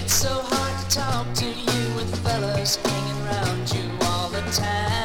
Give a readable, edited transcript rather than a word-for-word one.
It's so hard to talk to you with fellas hanging around you all the time.